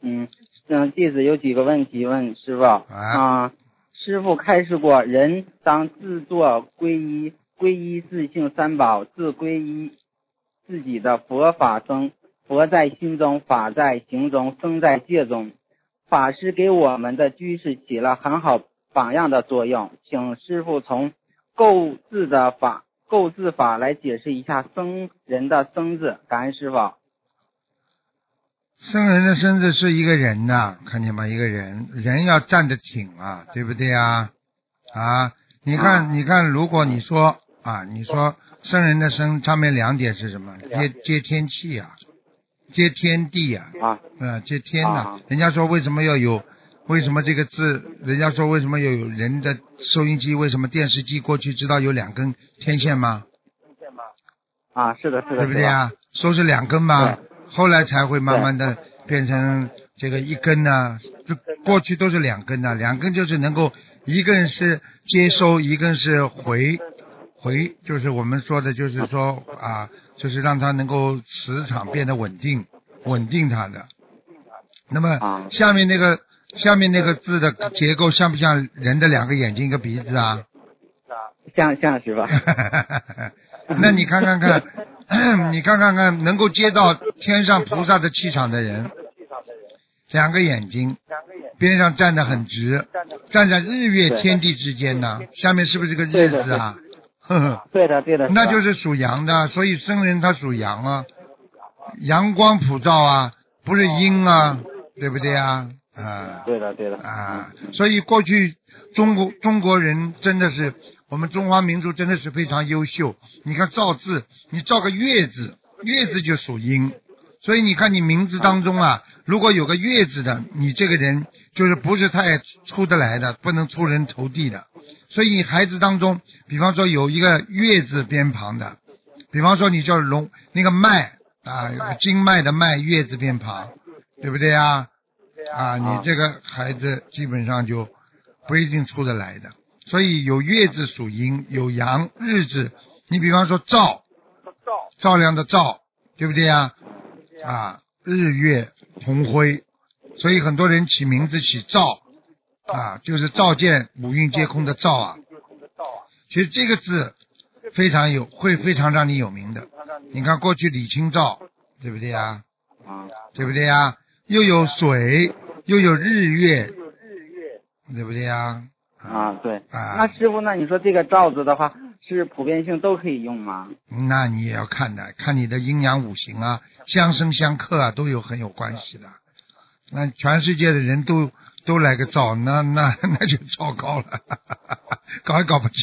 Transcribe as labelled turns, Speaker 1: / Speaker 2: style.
Speaker 1: 弟子有几个问题问师傅师傅开示过，人当自作皈依自性三宝，自皈依自己的佛法僧，佛在心中，法在行中，僧在戒中。法师给我们的居士起了很好榜样的作用，请师父从构字法来解释一下僧人的僧字，感恩师父。
Speaker 2: 僧人的僧字是一个人呐，看见吗？一个人要站得挺啊，对不对啊？你看，如果你说你说僧人的僧上面两点是什么？接天气啊，接天地啊，接天呐。人家说为什么这个字？人家说为什么要有人的收音机？为什么电视机过去知道有两根天线吗？
Speaker 1: 是的，
Speaker 2: 对不对啊？说是两根吗？后来才会慢慢的变成这个一根呢，就过去都是两根的，两根就是能够一根是接收，一根是回，就是我们说的，就是说就是让它能够磁场变得稳定它的。那么下面那个字的结构像不像人的两个眼睛一个鼻子啊？
Speaker 1: 像是吧？
Speaker 2: 那你看看你看看能够接到天上菩萨的气场的人，两个眼睛边上站得很直，站在日月天地之间呢，下面是不是个日字啊？
Speaker 1: 对的。
Speaker 2: 那就是属阳的，所以僧人他属阳啊，阳光普照啊，不是阴啊，对不对啊？
Speaker 1: 对的。
Speaker 2: 所以过去中国人真的是，我们中华民族真的是非常优秀。你看造字，你造个月字，月字就属阴，所以你看你名字当中如果有个月字的，你这个人就是不是太出得来的，不能出人头地的。所以你孩子当中，比方说有一个月字边旁的，比方说你叫那个麦有个经脉的脉，月字边旁，对不对啊？你这个孩子基本上就不一定出得来的。所以有月字属阴，有阳日字，你比方说照亮的照，对不对啊？日月同辉，所以很多人起名字起照就是照见五蕴皆空的照其实这个字会非常让你有名的。你看过去李清照，对不对啊？对不对啊？又有水，又有日月，对不对啊？
Speaker 1: 对。那师傅，那你说这个照字的话，是普遍性都可以用吗？
Speaker 2: 那你也要看你的阴阳五行相生相克都很有关系的。那全世界的人都来个照，那就糟糕了，搞也搞不清